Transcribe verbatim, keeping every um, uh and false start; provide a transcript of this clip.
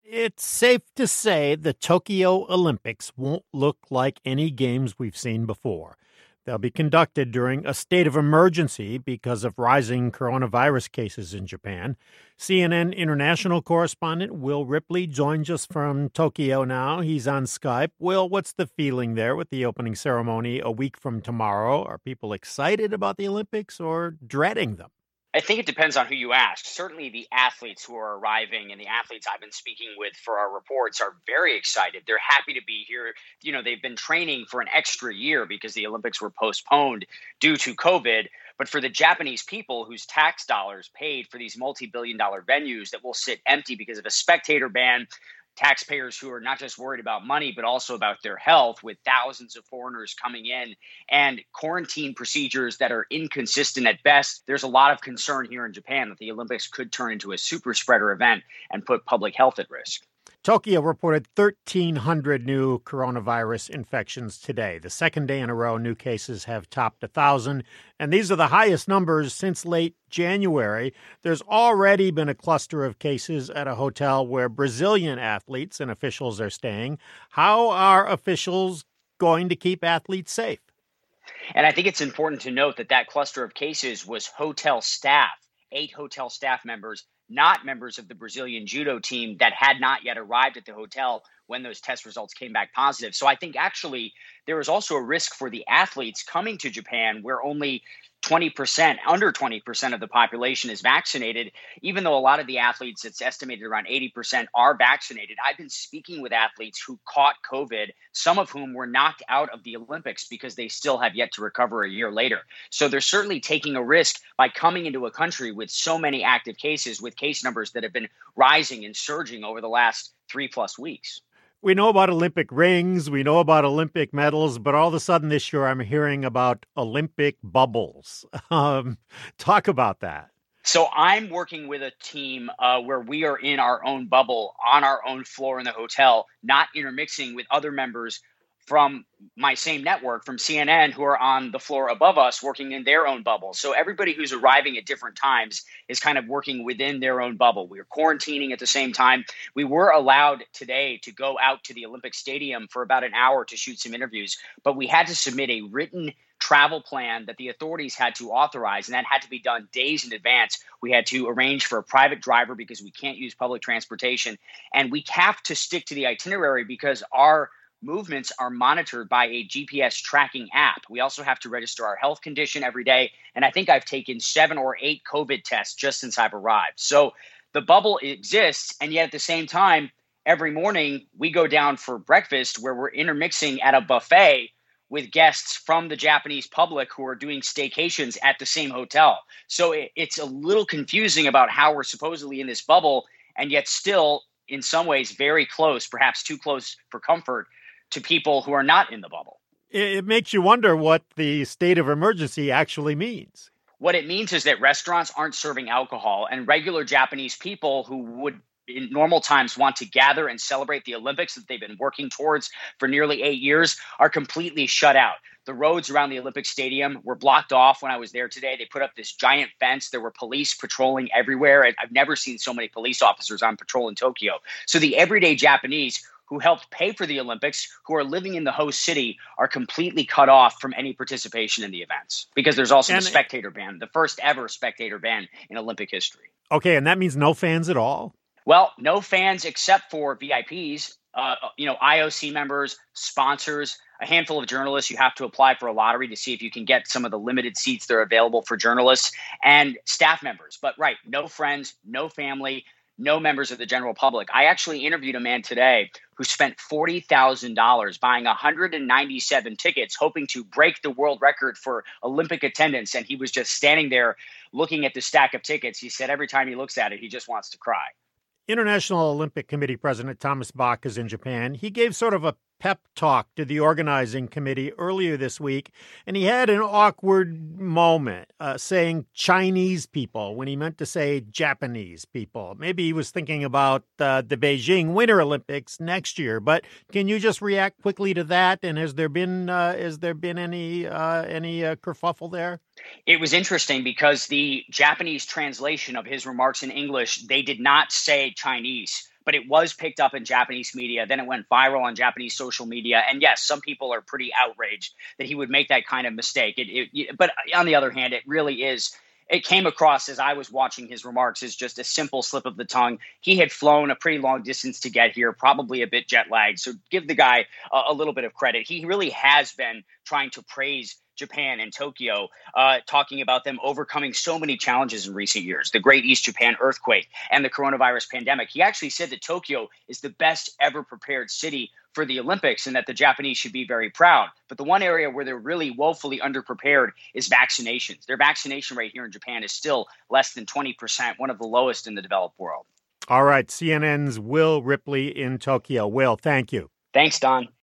It's safe to say the Tokyo Olympics won't look like any games we've seen before. They'll be conducted during a state of emergency because of rising coronavirus cases in Japan. C N N international correspondent Will Ripley joins us from Tokyo now. He's on Skype. Will, what's the feeling there with the opening ceremony a week from tomorrow? Are people excited about the Olympics or dreading them? I think it depends on who you ask. Certainly the athletes who are arriving and the athletes I've been speaking with for our reports are very excited. They're happy to be here. You know, they've been training for an extra year because the Olympics were postponed due to COVID. But for the Japanese people whose tax dollars paid for these multi-billion dollar venues that will sit empty because of a spectator ban, taxpayers who are not just worried about money, but also about their health, with thousands of foreigners coming in and quarantine procedures that are inconsistent at best. There's a lot of concern here in Japan that the Olympics could turn into a super spreader event and put public health at risk. Tokyo reported thirteen hundred new coronavirus infections today. The second day in a row, new cases have topped one thousand, and these are the highest numbers since late January. There's already been a cluster of cases at a hotel where Brazilian athletes and officials are staying. How are officials going to keep athletes safe? And I think it's important to note that that cluster of cases was hotel staff, eight hotel staff members, not members of the Brazilian judo team that had not yet arrived at the hotel when those test results came back positive. So I think actually there is also a risk for the athletes coming to Japan where only twenty percent, under twenty percent of the population is vaccinated, even though a lot of the athletes, it's estimated around eighty percent are vaccinated. I've been speaking with athletes who caught COVID, some of whom were knocked out of the Olympics because they still have yet to recover a year later. So they're certainly taking a risk by coming into a country with so many active cases, with case numbers that have been rising and surging over the last three plus weeks. We know about Olympic rings, we know about Olympic medals, but all of a sudden this year I'm hearing about Olympic bubbles. Um, talk about that. So I'm working with a team uh, where we are in our own bubble on our own floor in the hotel, not intermixing with other members from my same network, from C N N, who are on the floor above us working in their own bubble. So everybody who's arriving at different times is kind of working within their own bubble. We are quarantining at the same time. We were allowed today to go out to the Olympic Stadium for about an hour to shoot some interviews, but we had to submit a written travel plan that the authorities had to authorize, and that had to be done days in advance. We had to arrange for a private driver because we can't use public transportation, and we have to stick to the itinerary because our movements are monitored by a G P S tracking app. We also have to register our health condition every day. And I think I've taken seven or eight COVID tests just since I've arrived. So the bubble exists. And yet at the same time, every morning we go down for breakfast where we're intermixing at a buffet with guests from the Japanese public who are doing staycations at the same hotel. So it, it's a little confusing about how we're supposedly in this bubble and yet still in some ways very close, perhaps too close for comfort, to people who are not in the bubble. It makes you wonder what the state of emergency actually means. What it means is that restaurants aren't serving alcohol, and regular Japanese people who would in normal times want to gather and celebrate the Olympics that they've been working towards for nearly eight years are completely shut out. The roads around the Olympic Stadium were blocked off when I was there today. They put up this giant fence. There were police patrolling everywhere. I've never seen so many police officers on patrol in Tokyo. So the everyday Japanese who helped pay for the Olympics, who are living in the host city, are completely cut off from any participation in the events because there's also and, the spectator ban, the first ever spectator ban in Olympic history. Okay, and that means no fans at all? Well, no fans except for V I Ps, uh, you know, I O C members, sponsors, a handful of journalists. You have to apply for a lottery to see if you can get some of the limited seats that are available for journalists, and staff members. But right, no friends, no family, no members of the general public. I actually interviewed a man today who spent forty thousand dollars buying one hundred ninety-seven tickets, hoping to break the world record for Olympic attendance. And he was just standing there looking at the stack of tickets. He said every time he looks at it, he just wants to cry. International Olympic Committee President Thomas Bach is in Japan. He gave sort of a pep talk to the organizing committee earlier this week, and he had an awkward moment uh, saying Chinese people when he meant to say Japanese people. Maybe he was thinking about uh, the Beijing Winter Olympics next year, but can you just react quickly to that? And has there been uh, has there been any uh, any uh, kerfuffle there? It was interesting because the Japanese translation of his remarks in English, they did not say Chinese. but it was picked up in Japanese media. Then it went viral on Japanese social media. And yes, some people are pretty outraged that he would make that kind of mistake. It, it, but on the other hand, it really is. It came across as I was watching his remarks as just a simple slip of the tongue. He had flown a pretty long distance to get here, probably a bit jet lagged. So give the guy a, a little bit of credit. He really has been trying to praise Japan and Tokyo, uh, talking about them overcoming so many challenges in recent years, the Great East Japan earthquake and the coronavirus pandemic. He actually said that Tokyo is the best ever prepared city for the Olympics and that the Japanese should be very proud. But the one area where they're really woefully underprepared is vaccinations. Their vaccination rate here in Japan is still less than twenty percent, one of the lowest in the developed world. All right, C N N's Will Ripley in Tokyo. Will, thank you. Thanks, Don.